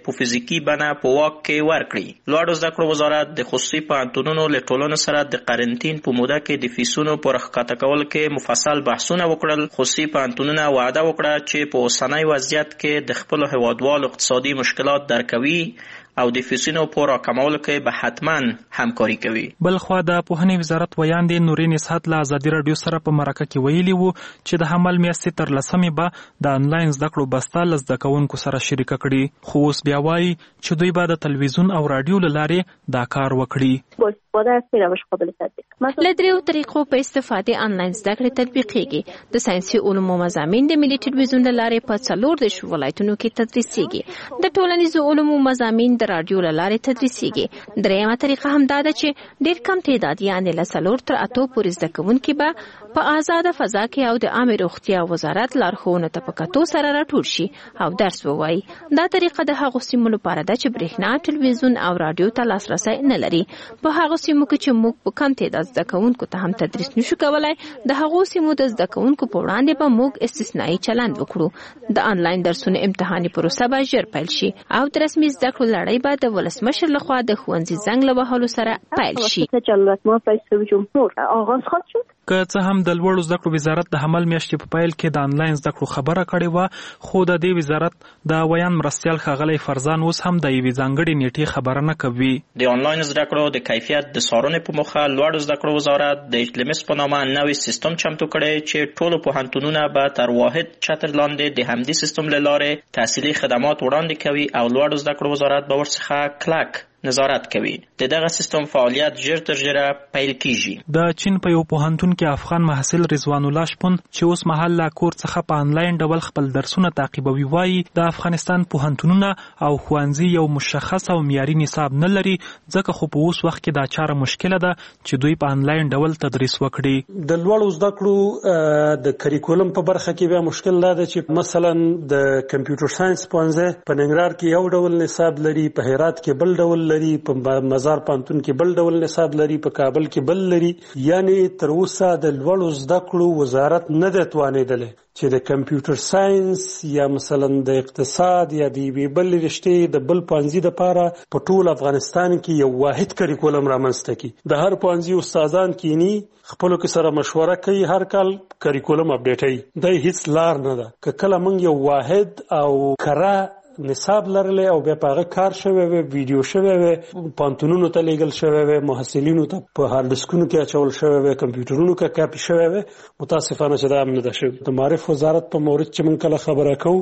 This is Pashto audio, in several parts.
په فزیکي بڼه په واک کې ورکړي. لوړو زده کړو وزارت د خصوصي پوهنتونونو له ټولنو سره د قرنطین په موده کې د فیسونو پر ښکته کولو کې مفصل بحثونه وکړل. خصوصي پوهنتونونه وعده وکړه چې په اوسنی وضعیت کې د خپلو هیوادوالو اقتصادي مشکلات درک کوي او د فیسونو په راکمولو کې به حتما همکاري کوي. بل خوا د پوهنې وزارت ویاندې نورین اسحاق له ازادي راډیو سره په مرکه کې ویلي وو چې د حمل میاشتې تر 10 به د انلاین زده کړو بسته له زده کوونکو سره شریکه کړي، خو اوس بیا وایي چې دوی به د تلویزیون او راډیو له لارې دا کار وکړي. له دریو طریقو په استفادې انلاین زده کړې تطبیقېږي. د ساینسي علومو مضامین د ملي ټلویزیون له لارې په 14 ولایتونو کې تدریسېږي. د ټولنیزو علومو مضامین د راډیو له لارې تدریسېږي. دریمه طریقه هم دا ده چې ډېر کم تعداد یعنې له 4 تر 8 پورې زده کوونکي به په آزاده فضا کې او د عامه روغتیا وزارت لارښوونو ته په کتو سره راټول شي او درس ووایي. دا طریقه د هغو سیمو لپاره ده چې برېښنا، ټلویزیون او راډیو ته لاسرسی نه لري. په هغو سیمو کې چې موږ په کم تعداد زده کوونکو ته هم تدریس نشو کولای، د هغو سیمو د زده کوونکو په وړاندې به موږ استثنایی چلند وکړو. د انلاین درسونو امتحاني پروسه به ژر پیل شي او د رسمي زده کړو لړۍ به د ولسمشر لخوا د ښوونځي زنګ له وهلو سره پیل شي. که څه هم د لوړو زده کړو وزارت د حمل میاشتې په پیل کې د انلاین زده کړو خبره کړې وه، خو د دې وزارت د ویان مرستیال ښاغلی فرزان اوس هم د یوې ځانګړې نیټې خبره نه کوي. د انلاین زده کړو د کیفیت د څارنې په موخه لوړو زده کړو وزارت د HLMS په نامه نوی سیستم چمتو کړی چې ټولو پوهنتونونه به تر واحد چتر لاندې د همدې سیستم له لارې تحصیلي خدمات وړاندې کوي او لوړو زده کړو وزارت به ورڅخه کلک نظارت کوي. د دغه سیستم فعالیت ژر تر ژره پیل کیږي. د چین په یو پوهنتون کې افغان محصل رضوان الله شپون چې اوس مهال لا کور څخه په انلاین ډول خپل درسونه تعقیبوي وایي د افغانستان پوهنتونونه او ښوونځي یو مشخص او معیاري نصاب نه لري، ځکه خو په اوس وخت کې دا چاره مشکله ده چې دوی په انلاین ډول تدریس وکړي. د لوړو زده کړو د کریکولم په برخه کې بیا مشکل دا ده چې مثلا د کمپیوټر ساينس پوهنځی په ننګرهار کې یو ډول نصاب لري، په هرات کې بل ډول لري، په مزار پوهنتون کې بل ډول نصاب لري، په کابل کې بل لري. یعنی تر اوسه د لوړو زده کړو وزارت نه دی توانېدلی چې د کمپیوټر ساينس یا مثلا د اقتصاد یا د یوې بل رشتې د بل پوهنځي دپاره په ټول افغانستان کې یو واحد کریکولم رامنځته کړي. د هر پوهنځي استادان کینی خپلو کې سره مشوره کوي، هر کال کریکولم اپډیټوي. دا هیڅ لار نه ده. که کله موږ یو واحد او کره نصاب لرلی او بیا په هغه کار شوی وي، ویډیو شوی وي، پوهنتونونو ته لیږل شوی وي، محصلینو ته په هارډ ډسکونو کې اچول شوی وي، کمپیوټرونو کې کاپي شوی وي، متاسفانه چې دا هم نه ده شوی. د معارف وزارت په مورد چې موږ کله خبره کوو،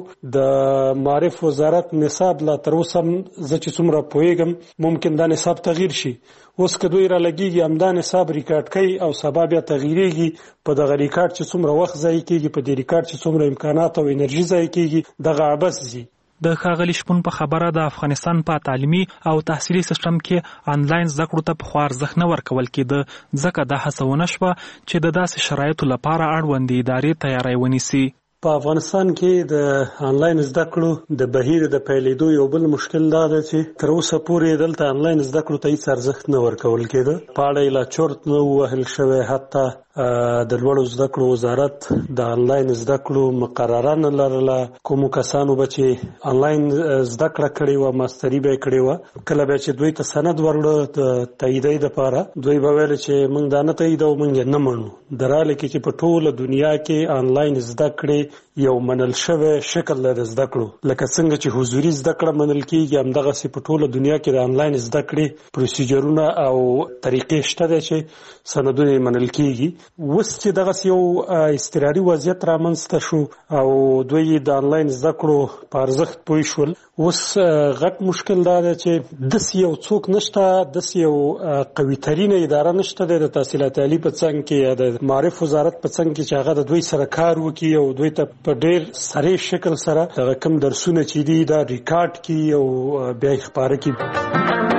د معارف وزارت نصاب لا تر اوسه زه چې څومره پوهېږم ممکن دا نصاب تغییر شي. اوس که دوی را لګېږي همدا نصاب ریکارډ کوي او سبا بیا تغییرېږي، په دغه ریکارډ چې څومره وخت ضایع کېږي، په دې ریکارډ چې څومره امکانات او انرژي ضایع کېږي، دغه عبث ځي. د ښاغلي شپون په خبره د افغانستان په تعلیمي او تحصیلي سیستم کې انلاین زده کړو ته پخوا ارزښت نه ورکول کېده، ځکه دا هڅه ونه شوه چې د داسې شرایطو لپاره اړوندې ادارې تیاری ونیسي. په افغانستان کې د انلاین زده کړو د بهیر د پیلېدو یو بل مشکل دا ده چې تر اوسه پورې دلته انلاین زده کړو ته هیڅ ارزښت نه ورکول کېده. په اړه یې لا چرت نه ووهل شوی. حتی د لوړو زده کړو وزارت د انلاین زده کړو مقرره نه لرله. کومو کسانو به چې انلاین زده کړه کړې وه، ماستري به یې کړې وه، کله بیا چې دوی ته سند ورکړه د تاییدۍ دپاره، دوی به ویل چې موږ دا نه تاییدوو، موږ یې نه منو. در حاله کې چې په ټوله دنیا کې انلاین زده کړې یو منل شوی شکل دی د زده کړو. لکه څنګه چې حضوري زده کړه منل کېږي، همدغسې په ټوله دنیا کې د انلاین زده کړې پروسیجرونه او طریقې شته دی چې سندونه یې منل کېږي. اوس چې دغسې یو اضطراري وضعیت رامنځته شو او دوی د انلاین زده کړو په ارزښت پوه شول، اوس غټ مشکل دا دی چې داسې یو څوک نشته، داسې یو قوي ترینه اداره نشته دی د تحصیلات عالي په څنګ کې یا د معارف وزارت په څنګ کې چې هغه د دوی سره کار وکړي او دوی ته په ډېر صریح شکل سره هغه کوم درسونه چې دي دا ریکارډ کړي او بیا یې خپاره کړي.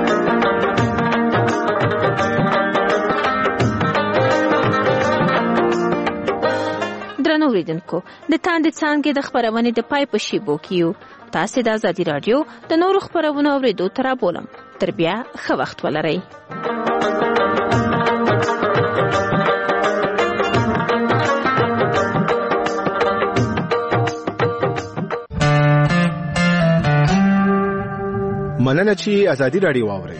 درنو اوریدونکو، د تاندې څانګې د خپرونې د پای په شیبو کې یو. تاسې د ازادي راډیو د نورو خپرونو اورېدو ته رابولم. تر بیا ښه وخت ولرئ. مننه چې ازادي راډیو واورئ.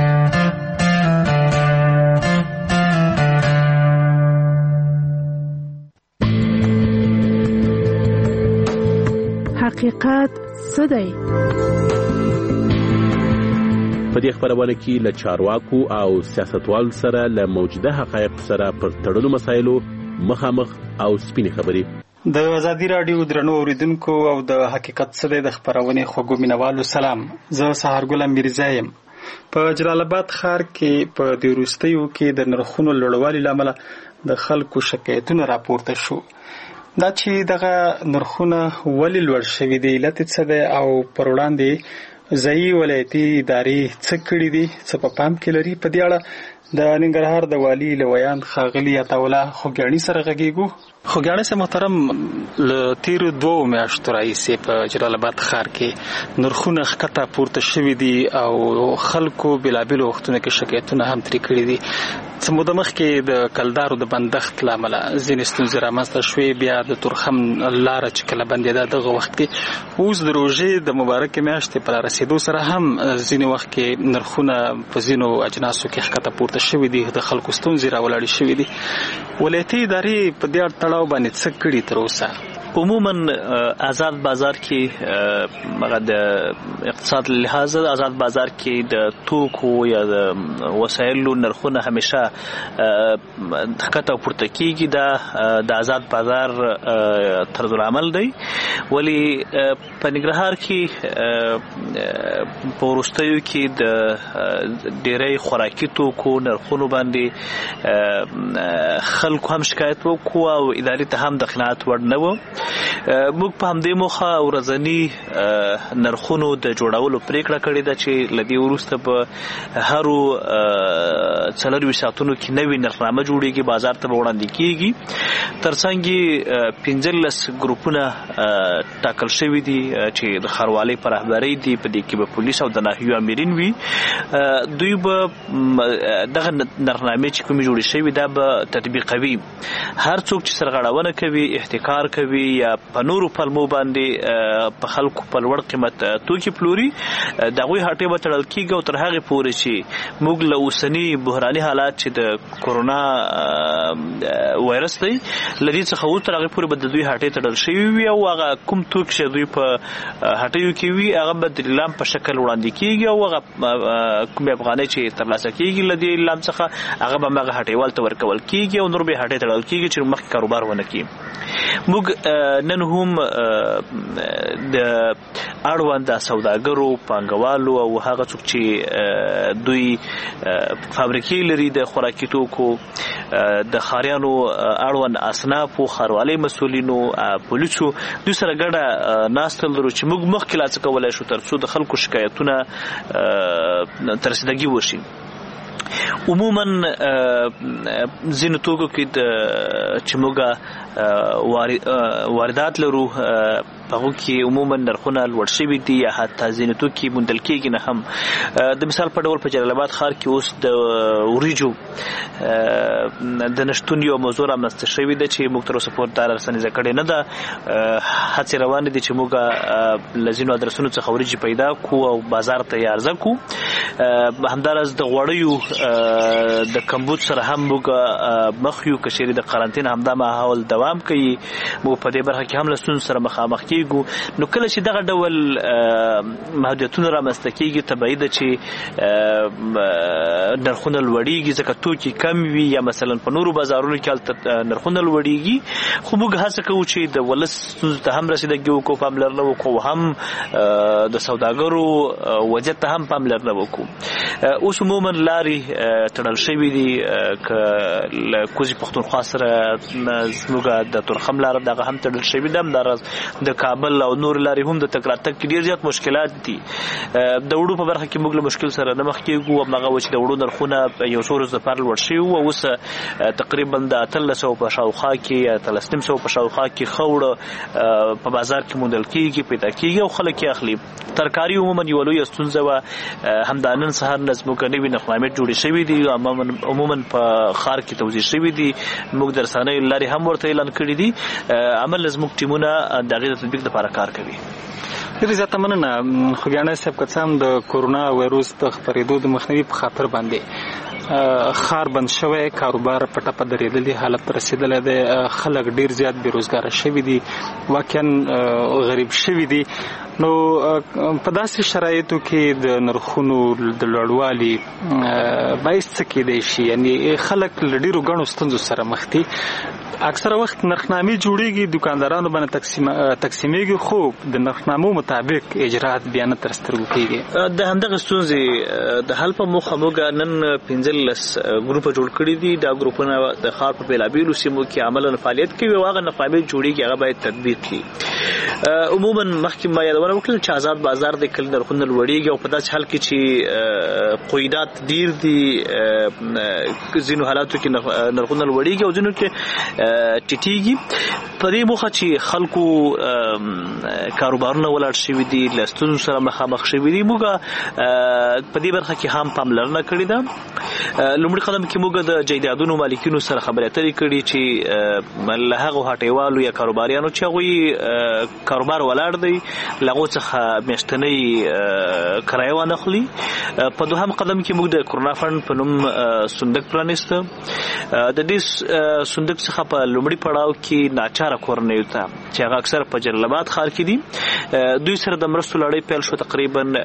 حقیقت څه دی؟ په دې خبرونه کې له چارواکو او سیاستوالو سره له موجوده حقایقو سره پر تړلو مسایلو مخامخ او سپینې خبرې. د ازادي راډیو درنو اوریدونکو او د حقیقت څه دی د خبرونې خوږو مینوالو سلام. زه سهارګل میرزا یم. په جلال آباد ښار کې په دې وروستیو کې د نرخونو لوړوالي لامل د خلکو شکایتونه راپورته شو. دا چې دغه نرخونه ولې لوړ شوي دي، علت څه دی او پر وړاندې ځایي ولایتي ادارې څه کړي دي، څه په پام کې لري، په دې اړه د ننګرهار د والي لویان ښاغلي عطاالله خوږیاڼي سره غږیږو. خوږیاڼي صاحب محترم، له تیرو 2 میاشتو راهیسې په جلال آباد ښار کې نرخونه ښکته پورته شوي دي او خلکو بېلابېلو وختونو کې شکایتونه هم ترې کړي دي. څه موده مخکې د کلدارو د بندښت له امله ځینې ستونزې رامنځته شوې، بیا د تورخم لاره چې کله بندېده دغه وخت کې، اوس د روژې د مبارکې میاشتې په رارسېدو سره هم ځینې وخت کې نرخونه په ځینو اجناسو کې ښکته پورته شوي دي، د خلکو ستونزې راولاړې شوي دي. ولایتي ادارې په دې تړاو باندې څه کړي تر اوسه؟ عموما آزاد بازار کې د اقتصاد لحاظ آزاد بازار کې د توکو یا د وسایلو نرخونه همیشه ښکته پورته کیږي. د آزاد بازار طرز العمل دی. ولی په ننګرهار کې په وروستیو کې د ډېری خوراکي توکو نرخونو باندې خلکو هم شکایت وکړو او ادارې ته هم د قناعت وړ نه و. موږ په همدې موخه ورځنی نرخونو د جوړولو پریکړه کړې ده چې لدې وروسته په هرو 24 ساعتونو کې نوې نرخنامه جوړیږي، بازار ته وړاندې کیږي. ترڅنګ 15 ګروپونه ټاکل شوي دي چې د ښاروالۍ په رهبرۍ دي، په دې کې به پولیس او د ناحیو امرین وي. دوی به دغه نرخنامې چې کومې جوړې شوي دا به تطبیقوي. هر څوک چې سرغړونه کوي، احتکار کوي یا په نورو پلمو باندې په خلکو په لوړ قیمت توکي پلوري، د هغوی هټۍ به تړل کېږي او تر هغې پورې چې موږ له اوسني بحراني حالات چې د کورونا وایرس دی له دې څخه وروسته تر هغې پورې به د دوی هټۍ تړل شوي وي او هغه کوم توکي چې دوی په هټیو کې وي هغه به د لیلام په شکل وړاندې کېږي او هغه کومې افغانۍ چې ترلاسه کېږي له دې لیلام څخه هغه به هماغه هټیوال ته ورکول کېږي او نور به یې هټۍ تړل کېږي چې مخکې کاروبار ونه کړي. موږ نن هم د اړوند سوداګرو، پانګوالو او هغه څوک چې دوی فابریکې لري د خوراکي توکو، د ښاریانو اړوند اصنافو، ښاروالۍ مسؤلینو، پولیسو، دوی سره ګډه ناسته لرو چې موږ مخکې لا څه کولی شو تر څو د خلکو شکایتونه تر رسیدګي وشي. عموما ځینو توکو کې چې موږ واردات لرو هغو کې عموما نرخونه لوړ شوي دي یا حتی ځینې توکي موندل کېږي نه هم. د مثال په ډول په جلال آباد ښار کې اوس د وریجو د نشتون یو موضوع رامنځته شوې ده چې موږ تر اوسه پورې دا رسنیزه کړې نه ده. هڅې روانې دي چې موږ له ځینو ادرسونو څخه وریجې پیدا کړو او بازار ته یې عرضه کړو. همداراز د غوړیو د کمبود سره هم موږ مخ یو، که چیرې د قرنطین همدا ماحول دوام کوي موږ په دې برخه کې هم له ستونزو سره مخامخ کېږو. نو کله چې دغه ډول محدودیتونه رامنځته کېږي طبیعي ده چې نرخونه لوړېږي ځکه توکي کم وي یا مثلا په نورو بازارونو کې هلته نرخونه لوړېږي. خو موږ هڅه کوو چې د ولس ستونزو ته هم رسیدګي وکړو، پاملرنه وکړو، هم د سوداګرو وضعیت ته هم پاملرنه وکړو. اوس عموما لارې تړل شوي دي، که له کوزي پښتونخوا سره زموږ د تورخم لاره دغه هم تړل شوي ده. همداراز د کابل او نور لارې هم د تګ راتګ کې ډېر زیات مشکلات دي. د وړو په برخه کې موږ له مشکل سره نه مخ کېږو. هماغه و چې د وړو نرخونه یو څو ورځو دپاره لوړ شوي وو، اوس تقریبا د 1300 په شاوخوا کې یا 1300 په شاوخوا کې خوړه په بازار کې موندل کېږي، پیدا کېږي او خلک یې اخلي. ترکاري عموما یوه لویه ستونزه وه، همدا نن سهار زموږ نوې نقنامې جوړې شوې دي عموما په ښار کې توزیع شوې دي موږ د رسنیو لارې هم ورته اعلان کړي دي عمل زموږ ټیمونه د هغې د تطبیق لپاره کار کوي. ډېر زیاته مننه خوږیاڼی صاحب که څه هم د کورونا وایروس د خپرېدو د مخنیوي په خاطر باندې ښار بند شوی کاروبار په ټپه درېدلي حالت ته رسېدلی دی خلک ډېر زیات بېروزګاره شوي دي واقعا غریب شوي دي نو په داسې شرایطو کې د نرخونو د لوړوالي باعث څه کېدی شي یعنې خلک له ډېرو ګڼو ستونزو سره مخ دي اکثره وخت نرخنامې جوړېږي دکاندارانو باندې تقسیمېږي خو د نرخنامو مطابق اجرات بیا نه تر سترګو کېږي د همدغه ستونزې د حل په موخه موږ نن 15 ګروپه جوړ کړي دي دا ګروپونه د ښار په بېلابېلو سیمو کې عملاً فعالیت کوي او هغه نقامې جوړېږي هغه باید تطبیق کړي عموما مخکې ما یادونه وکړل چې آزاد بازار د کله نرخونه لوړېږي او په داسې حال کې چې قیودات ډېر دي ځینو حالاتو کې نرخونه لوړېږي او ځینو کې ټیټېږي په دې موخه چې خلکو کاروبارونه ولاړ شوي دي له ستونزو سره مخامخ شوي دي موږ په دې برخه کې هم پاملرنه کړې ده لومړي قدم کې موږ د جایدادونو مالکینو سره خبرې اترې کړي چې له هغو هټیوالو یا کاروباریانو چې هغوی کاروبار ولاړ دی له هغو څخه میاشتنۍ کرایه وانخلي په دوهم قدم کې موږ د کرونا فنډ په نوم صندوق پرانیسته د دې صندوق څخه په لومړي پړاو کې ناچاره کورنیو ته چې هغه اکثر په جلال آباد ښار کې دي دوی سره د مرستو لړۍ پیل شو تقریبا 1000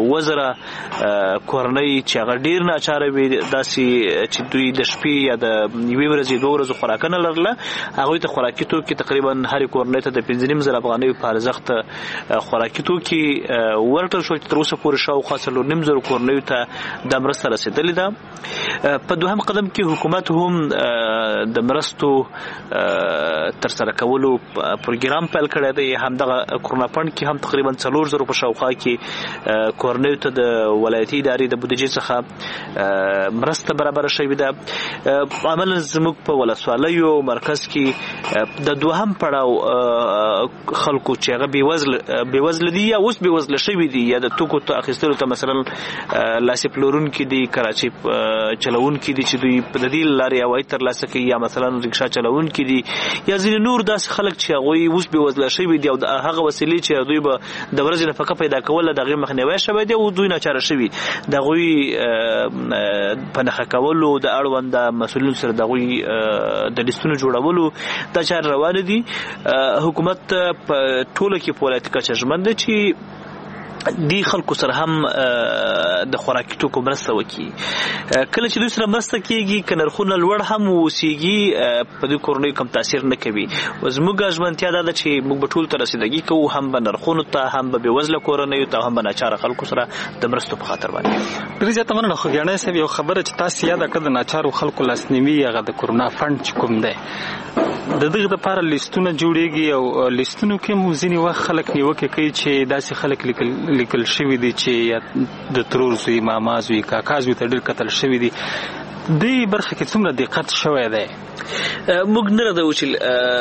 کورنۍ چې هغه ډېر ناچاره وي داسې چې دوی د شپې یا د یوې ورځې 2 ورځو خوراکونه لرله هغوی ته خوراکي توکي تقریبا هرې کورنۍ ته د 15,000 افغانیو په ارزښت خوراکي توکي ورکړل شول چې تر اوسه پورې شاوخوا 4,500 کورنیو ته دا مرسته رسېدلې ده په دوهم قدم کې حکومت هم د مرستو ترسره کولو پروګرام پیل کړی دی همدغه کرونا فنډ کې هم تقریبا 4,000 په شاوخوا کې کورنیو ته د ولایتي ادارې د بودیجې څخه مرسته برابره شوې ده عملاً زموږ په ولسوالیو مرکز کې د دوهم پړاو خلکو چې هغه بېوزله دي یا اوس بېوزله شوي دي یا د توکو ته اخیستلو ته مثلا لاسې پلورونکي دي کراچۍ چلوونکي دي چې دوی د دې لارې عواید ترلاسه کوي یا مثلا رکشا چلوونکي دي یا ځینې نور داسې خلک چې هغوی اوس بېوزله شوي دي او هغه وسیلې چې دوی به د ورځې نفقه پیدا کوله د هغې مخنیوی شوی دی او دوی ناچاره شوي د هغوی په نښه کولو د اړونده مسؤلینو سره د هغوی د لیستونو جوړولو دا چارې روانې دي حکومت په ټوله کې په ولایتي کچه ژمن دی چې دی خلکو سره هم د خوراکي توکو مرسته وکړي کله چې دوی سره مرسته کېږي که نرخونه لوړ هم واوسېږي په دوی کورنیو کم تاثیر نه کوي زموږ ژمنتیا دا ده چې موږ به ټولو ته رسیدګي کوو هم به نرخونو ته هم به بېوزله کورنیو ته هم به ناچاره خلکو سره د مرستو په خاطر باندې ډېرې زیاته مننه خوږیاڼی صاحب یو خبره چې تاسې یاده کړه د ناچارو خلکو لاسنیوي هغه د کرونا فنډ چې کوم دی د دغه لپاره لیستونه جوړېږي او لیستونو کې مو ځینې وخت خلک نیوکې کوي چې داسې خلک لیکل شوي دي چې د ترور زوی ماما زوی کاکا زوی ته ډېر کتل شوي دي دې برخه کې څومره دقت شوی دی موږ نه ردو چې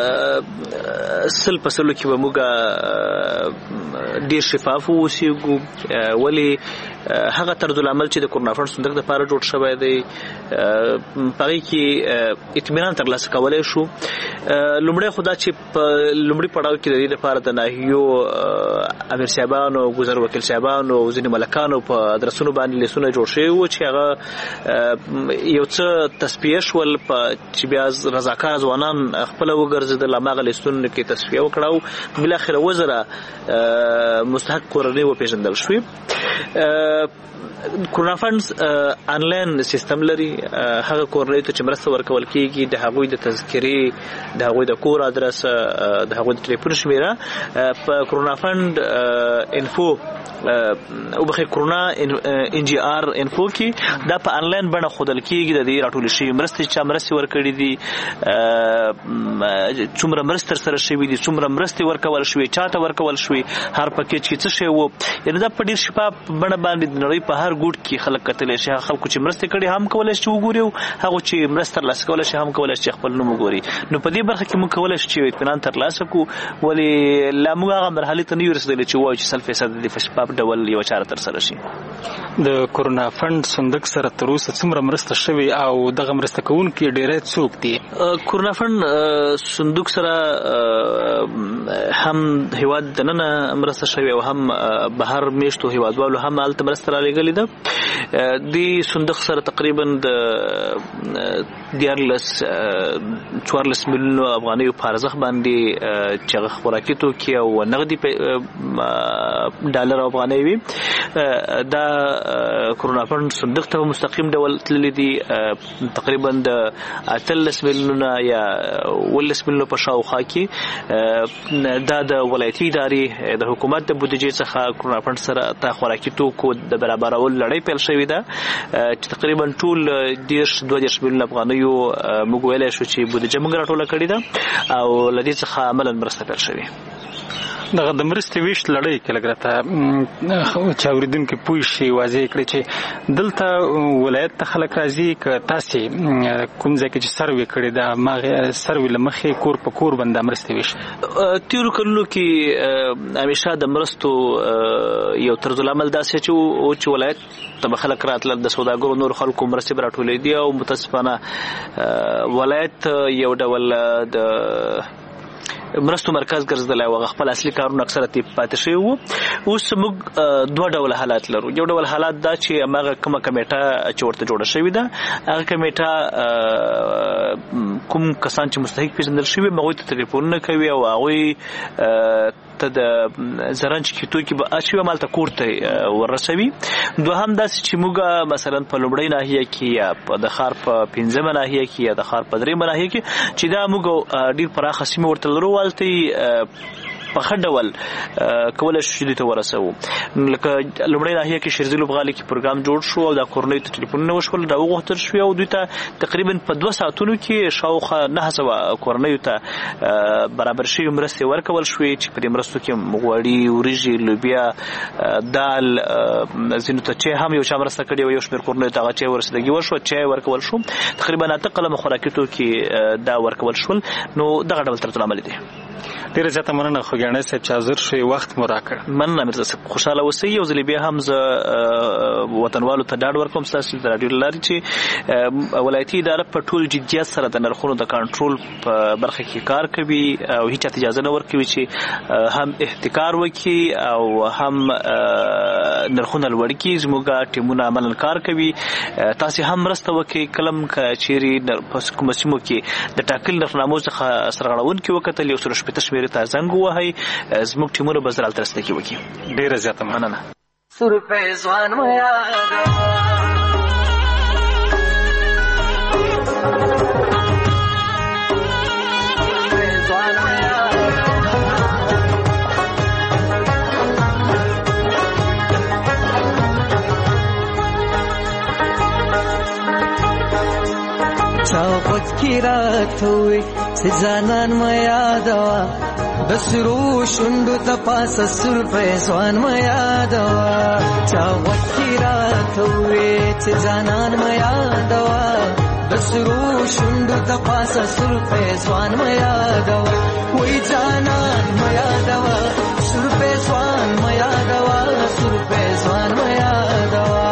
100% کې به موږ ډېر شفاف واوسېږو ولې هغه طرزالعمل چې د کرونا فنډ صندوق لپاره جوړ شوی دی په هغې کې اطمینان ترلاسه کولی شو لومړی خو دا چې په لومړي پړاو کې د دې لپاره د ناحیو امیر صاحبانو ګذر وکیل صاحبانو او ځینې ملکانو په ادرسونو باندې لیستونه جوړ شوي وو چې هغه یو څه تصفیه شول چې بیا رضاکار ځوانان خپله وګرځېدل هماغه لیستونو کې تصفیه وکړه او بالاخره 1000 مستحق کورنۍ وپېژندل شوې کرونا فنډز آنلاین سیستم لري هغه کورنۍ ته چې مرسته ورکول کېږي د هغوی د تذکرې د هغوی د کور ادرس د هغوی د ټلیفون شمیره په کرونا فنډ انفو او بخیر کرونا NGR انفو کې دا په آنلاین بڼه ښودل کېږي د دې راټولې شوي مرستې چې مرستې ورکړي دي څومره مرستې ترسره شوي دي څومره مرستې ورکول شوي چاته ورکول شوي هر پکیج کې څه شی و یعنې دا په ډېر شفاف بڼه باندې د نړۍ په هر ګوټ کې خلک کتلی شي خلکو چې مرستې کړي هم کولی شي وګوري او هغو چې مرسته ترلاسه کولی شي هم کولی شي خپل نوم وګوري نو په دې برخه کې موږ کولی شو چې اطمینان ترلاسه کړو ولې لا موږ هغه مرحلې ته نه یو رسېدلی چې ووایو چې 100% د شفاف ډول یوه چاره ترسره شي د کورونا فند صندوق سره تر اوسه څومره مرسته شوې او دغه مرسته کوونکي ډېری څوک دي؟ کورونا فند صندوق سره هم هیواد دننه مرسته شوې او هم بهر میشتو هیوادوالو هم هلته مرسته رالېږلې ده. دې صندوق سره تقریبا د 14 میلیونو افغانیو په ارزښت باندې چې هغه خوراکي توکي او نغدي ډالر افغانۍ وي دا کورونا فند صندوق ته مستقیم ډول تللی دي. تقریبا د 13 میلیونه یا 19 میلیونه په شاوخوا کې دا د ولایتي ادارې د حکومت د بودیجې څخه کورونا فند سره د خوراکي توکو د برابرولو لړۍ پیل شوې ده چې تقریبا ټول 12 میلیونه افغانیو موږ ویلی شو چې بودیجه موږ راټوله کړې ده او له دې څخه عملا مرسته پیل شوې. دغه د مرستې ویش لړۍ کې لږ راته چې اورېدونکي پوه شي واضح کړي چې دلته ولایت ته خلک راځي که تاسې کوم ځای کې چې سروې کړې ده هماغې سروې له مخې کور په کور باندې مرستې ویش؟ تېرو کلونو کې همیشه د مرستو یو طرزالعمل داسې چې ولایت ته به خلک راتلل د سوداګرو نور خلکو مرستې به راټولې دي او متاسفانه ولایت یو ډول د مرستو مرکز ګرځیدلی او خپل اصلي کارونه اکثره پاتې شوي وو. اوس موږ دوه ډوله حالات لرو. یو ډول حالات دا چې هماغه کومه کمیټه چې ورته جوړه شوې ده هغه کمیټه کوم کسان چې مستحق پېژندل شوي هغوی ته تلیفونونه کوي او هغوی ته د زرنج کې توکي به اچوي همالته کور ته ورسوي. دوهم داسې چې موږ مثلا په لومړۍ ناحیه کې یا د ښار په 5مه ناحیه کې یا د ښار په 3مه ناحیه کې چې دا موږ ډېر پراخه سیمې ورته لرو هلته په ښه ډول کولی شو چې دوی ته ورسوو. لکه لومړۍ ناحیه کې شیرزي لوبغالي کې پروګرام جوړ شو او دا کورنیو ته ټلیفونونه وشول دا وغوښتل شوې او دوی ته تقریبا په 2 ساعتونو کې شاوخوا 900 کورنیو ته برابر شوي مرستې ورکول شوې چې په دې مرستو کې غوړي، وریژې، لوبیا، دال، ځینو ته چای هم یو چا مرسته کړې وه، یو شمېر کورنیو ته هغه چای ورسېدګي وشوه، چای ورکول شو. تقریبا 8 قلمه خوراکي توکي دا ورکول شول. نو دغه ډول طرزالعمل دی. ډېره زیاته مننه خوږیاڼی صاحب چې حاضر شوې، وخت مو راکړ. مننه میرزا صاحب، خوشحاله اوسئ. یو ځلې بیا هم زه وطنوالو ته ډاډ ورکوم ستاسو د راډیو له لارې چې ولایتي اداره په ټول جدیت سره د نرخونو د کنټرول په برخه کې کار کوي او هیچ اجازه نه ورکوي چې هم احتکار وکړي او هم نرخونه لوړ کړي. زموږ ټیمونه عملا کار کوي. تاسې هم مرسته وکړئ. کلم که چیرې په کومو سیمو کې د ټاکلي نرخنامو څخه سرغړونکي وکتل 160 شمېرې ته زنګ ووهئ. زموږ ټیمونه به زر هلته رسیدګي وکړي. ډېره زیاته مننه. سرپېزوان مو یادوه چاوت کی راتوي سجانان ما یادوا بسرو شوندو تپاس سرپېزوان ما یادوا چاوت کی راتوي سجانان ما یادوا بسرو شوندو تپاس سرپېزوان ما یادوا وای جانان ما یادوا سرپېزوان ما یادوا سرپېزوان ما یادوا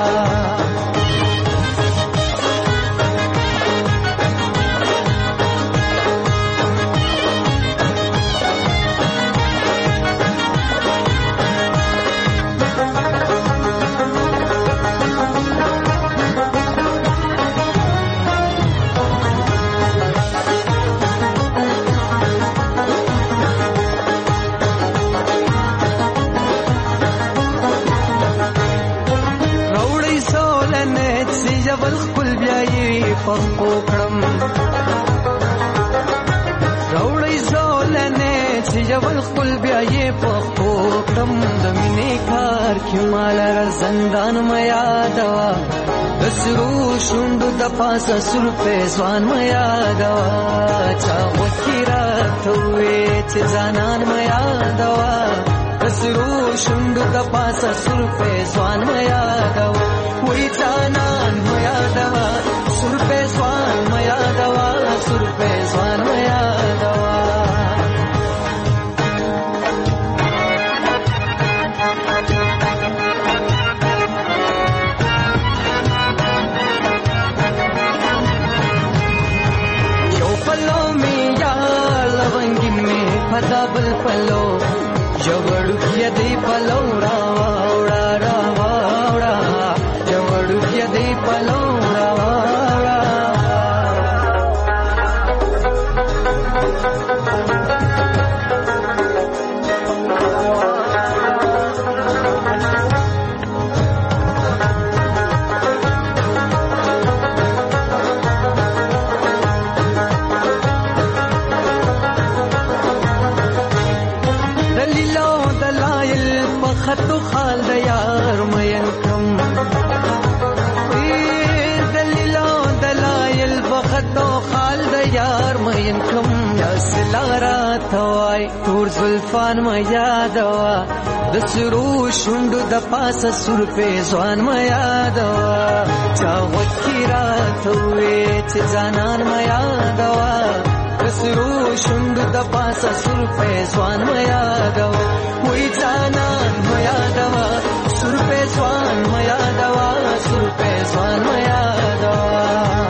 روړی زولنه چې جبل خپل بیا یې پخپو کړم د مینې کار کې مال زندان ما یادوا بسرو شوندو د پاسه سرپېزوان ما یادوا چا وکیرا توې چې ځانان ما یادوا بسرو شوندو د پاسه سرپېزوان ما یادوا وای ځانان ما یادوا سرپېزوان ما یادوا سرپېزوان ما یادوا بل پلو جوړو کې دی پلو راوړا راوړا جوړو کې دی پلو راوړا خطو خال د یار مین کم دلیلو دلایل بخطو خال د یار مین کم یا سلارا توای تور زلفان ما یادوا د سرو شوندو د پاسه سر په ځوان ما یادوا چا وکیرا توې چې ځانان ما یادوا د سرو شوندو د پاسه سر په ځوان ما یادوا وې ځانان ما یادوا سر په ځوان ما یادوا سر په ځوان ما یادوا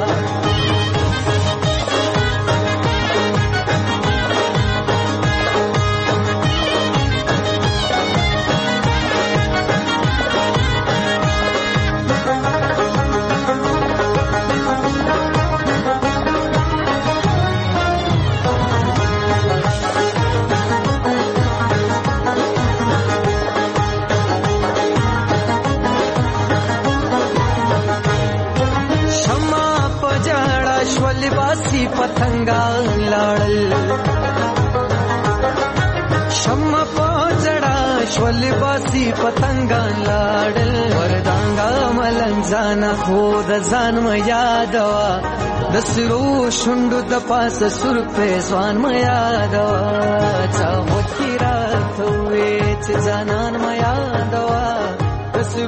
लिबासी पतंगा लाड़ल शम्मा पोजड़ा श्वलिबासी पतंगा लाड़ल वरदांगा मलंजाना खुद जान म यादवा दसरो शुंडु द पास सुर पे स्वान म यादवा चाहो की रात हुए च जानन म यादवा